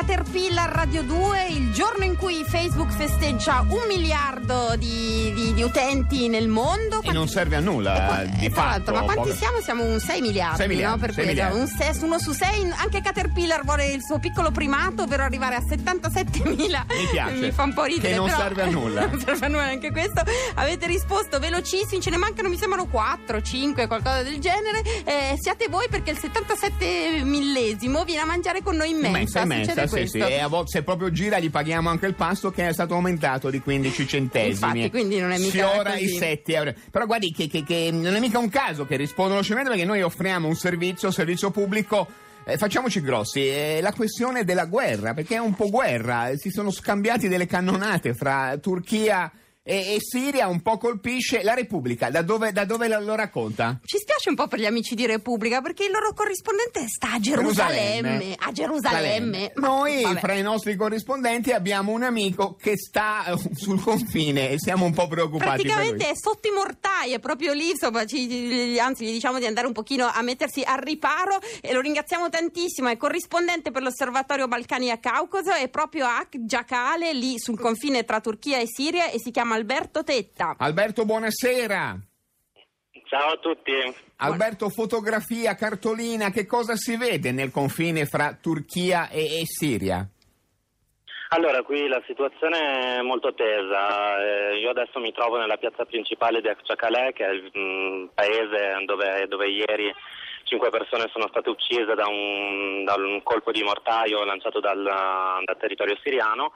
Caterpillar Radio 2, il giorno in cui Facebook festeggia 1 miliardo di utenti nel mondo. E non serve a nulla, di fatto. Ma quanti siamo? Siamo un 6 miliardi, 6 miliardi, no? Per 6 miliardi. Uno su 6. Anche Caterpillar vuole il suo piccolo primato per arrivare a 77.000. Mi piace. Mi fa un po' ridere. Che non però serve a nulla. Non serve a nulla anche questo. Avete risposto velocissimi, ce ne mancano, mi sembrano 4, 5, qualcosa del genere. Siate voi, perché il 77 millesimo viene a mangiare con noi in mensa. Sì. E a volte, se proprio gira, gli paghiamo anche il pasto, che è stato aumentato di 15 centesimi. Infatti, quindi non è mica Sfiora così. i 7 euro. Però guardi che non è mica un caso che rispondono velocemente, perché noi offriamo un servizio pubblico. Facciamoci grossi, la questione della guerra, perché è un po' guerra, si sono scambiati delle cannonate fra Turchia e Siria, un po' colpisce. La Repubblica, da dove lo racconta? Ci spiace un po' per gli amici di Repubblica, perché il loro corrispondente sta a Gerusalemme. A Gerusalemme. Noi, vabbè, fra i nostri corrispondenti, abbiamo un amico che sta sul confine e siamo un po' preoccupati. Praticamente per lui. è sotto i mortai, è proprio lì, insomma, anzi gli diciamo di andare un pochino a mettersi al riparo, e lo ringraziamo tantissimo. È corrispondente per l'Osservatorio Balcani e Caucaso, è proprio a Giacale, lì sul confine tra Turchia e Siria, e si chiama Alberto Tetta. Alberto, buonasera. Ciao a tutti. Alberto, fotografia, cartolina, che cosa si vede nel confine fra Turchia e Siria? Allora, qui la situazione è molto tesa. Io adesso mi trovo nella piazza principale di Akçakale, che è il paese dove ieri 5 persone sono state uccise da un colpo di mortaio lanciato dal territorio siriano.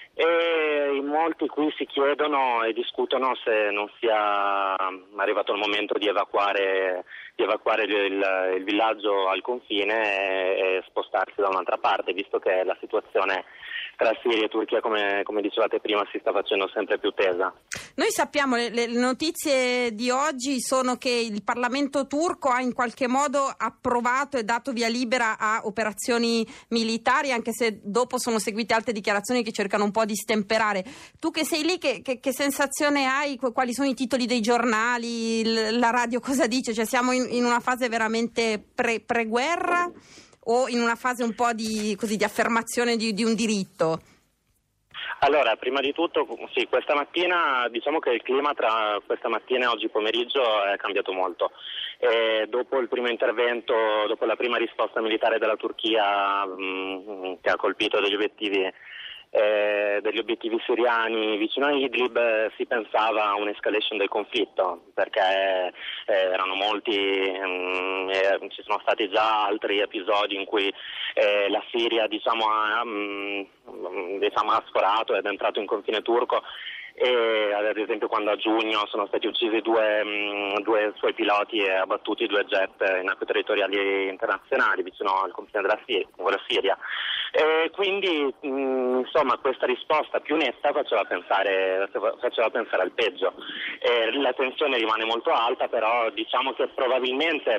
E in molti qui si chiedono e discutono se non sia arrivato il momento di evacuare il villaggio al confine e spostarsi da un'altra parte, visto che la situazione tra Siria e Turchia, come dicevate prima, si sta facendo sempre più tesa. Noi sappiamo, le notizie di oggi sono che il Parlamento turco ha in qualche modo approvato e dato via libera a operazioni militari, anche se dopo sono seguite altre dichiarazioni che cercano un po' di stemperare. Tu che sei lì, che sensazione hai? Quali sono i titoli dei giornali? La radio cosa dice? Cioè, siamo in una fase veramente pre-guerra o in una fase un po' di affermazione di un diritto? Allora, prima di tutto, sì, questa mattina, diciamo che il clima tra questa mattina e oggi pomeriggio è cambiato molto. Dopo il primo intervento, dopo la prima risposta militare della Turchia, che ha colpito degli obiettivi siriani vicino a Idlib, si pensava a un'escalation del conflitto, perché erano molti, ci sono stati già altri episodi in cui la Siria ha sforato ed è entrato in confine turco. E ad esempio quando a giugno sono stati uccisi due suoi piloti e abbattuti 2 jet in acque territoriali internazionali vicino al confine con la Siria. Quindi insomma questa risposta più netta faceva pensare al peggio. La tensione rimane molto alta, però diciamo che probabilmente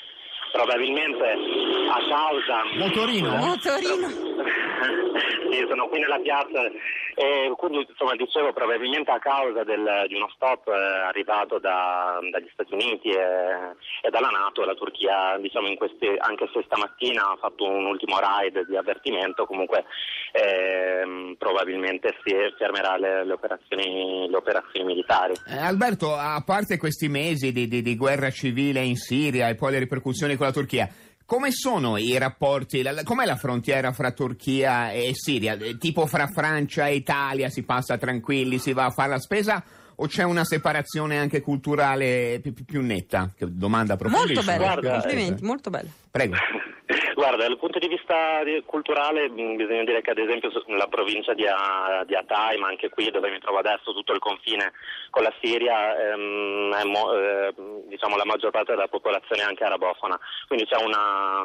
a causa... Motorino? Sì, sono qui nella piazza, quindi insomma dicevo, probabilmente a causa di uno stop arrivato dagli Stati Uniti e dalla NATO, la Turchia, diciamo, anche se stamattina ha fatto un ultimo raid di avvertimento, comunque probabilmente si fermerà le operazioni militari. Alberto, a parte questi mesi di guerra civile in Siria e poi le ripercussioni con la Turchia, come sono i rapporti? Com'è la frontiera fra Turchia e Siria? Tipo fra Francia e Italia si passa tranquilli, si va a fare la spesa, o c'è una separazione anche culturale più netta? Che domanda profondissima. Molto bella, Guarda, complimenti, molto bella. Prego. Guarda, dal punto di vista culturale bisogna dire che ad esempio nella provincia di Hatay, ma anche qui dove mi trovo adesso, tutto il confine con la Siria, diciamo la maggior parte della popolazione è anche arabofona, quindi c'è una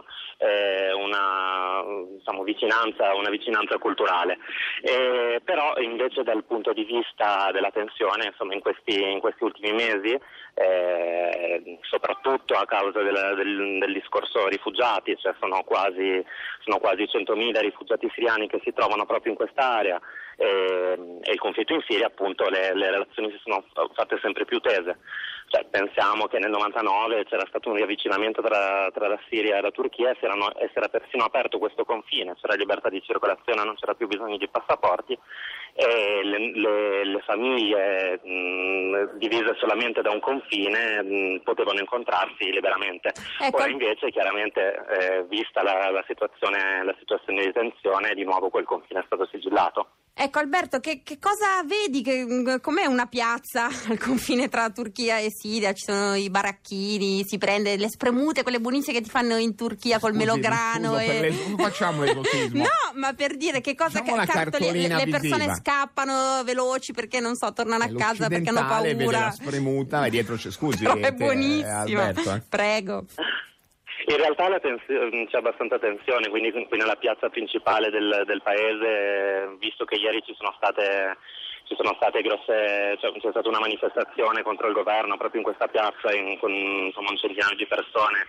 vicinanza culturale. Però invece dal punto di vista della tensione, insomma in questi ultimi mesi, soprattutto a causa del discorso rifugiati, cioè sono quasi 100.000 rifugiati siriani che si trovano proprio in quest'area, e il conflitto in Siria, appunto, le relazioni si sono fatte sempre più tese. Cioè, pensiamo che nel 99 c'era stato un riavvicinamento tra la Siria e la Turchia e si era persino aperto questo confine, c'era libertà di circolazione, non c'era più bisogno di passaporti e le famiglie divise solamente da un confine potevano incontrarsi liberamente. Ecco. Ora invece chiaramente vista la situazione di tensione, di nuovo quel confine è stato sigillato. Ecco Alberto, che cosa vedi? Com'è una piazza al confine tra Turchia e Siria? Ci sono i baracchini, si prende le spremute, quelle buonissime che ti fanno in Turchia col melograno. Facciamo esotismo. No, ma per dire che cosa le persone scappano veloci perché non so, tornano a casa perché hanno paura. Vede la spremuta e dietro c'è scusi. Però è buonissima. Alberto, Prego. In realtà c'è abbastanza tensione, quindi qui nella piazza principale del paese, visto che ieri ci sono state grosse, cioè c'è stata una manifestazione contro il governo proprio in questa piazza con insomma un centinaio di persone,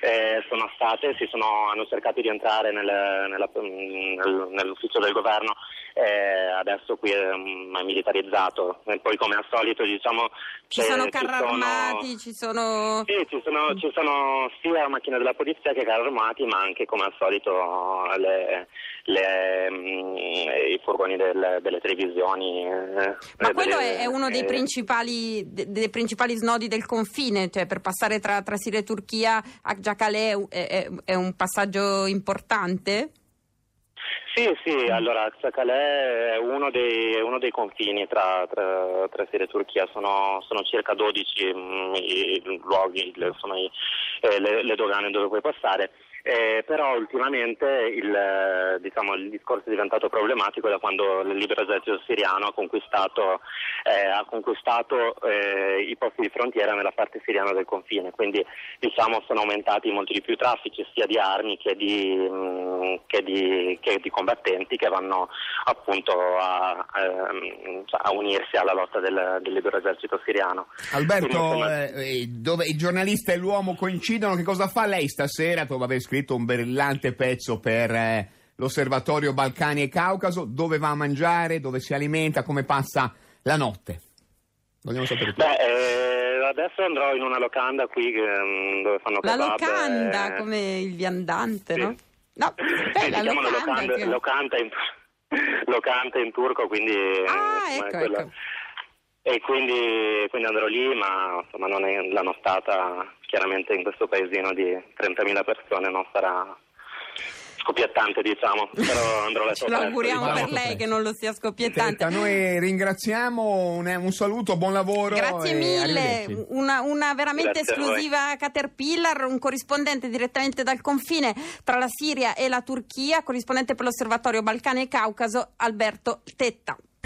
hanno cercato di entrare nell'ufficio del governo, adesso qui è militarizzato e poi come al solito diciamo ci sono carri armati, ci sono sia macchine della polizia che carri armati, ma anche come al solito i furgoni delle televisioni. Ma quello è uno dei principali snodi del confine, cioè per passare tra Siria e Turchia a Giacalè è un passaggio importante? Sì, allora Giacalè è uno dei confini tra Siria e Turchia, sono circa 12 i luoghi, sono le dogane dove puoi passare. Però ultimamente il discorso è diventato problematico da quando il libero esercito siriano ha conquistato i posti di frontiera nella parte siriana del confine, quindi sono aumentati molti di più i traffici sia di armi che di combattenti che vanno appunto a unirsi alla lotta del libero esercito siriano. Alberto, dove il giornalista e l'uomo coincidono, che cosa fa lei stasera dopo aver scritto un brillante pezzo per l'Osservatorio Balcani e Caucaso? Dove va a mangiare, dove si alimenta, come passa la notte? Vogliamo sapere tutto. Adesso andrò in una locanda qui dove fanno kebab. La locanda, come il viandante, sì. No? No, la locanda in turco, quindi ecco. E quindi andrò lì, ma insomma la nostata chiaramente in questo paesino di 30.000 persone non sarà scoppiettante, però andrò a ce l'auguriamo per lei che non lo sia scoppiettante. Noi ringraziamo, un saluto, buon lavoro. Grazie mille, una veramente esclusiva Caterpillar, un corrispondente direttamente dal confine tra la Siria e la Turchia, corrispondente per l'Osservatorio Balcani e Caucaso, Alberto Tetta.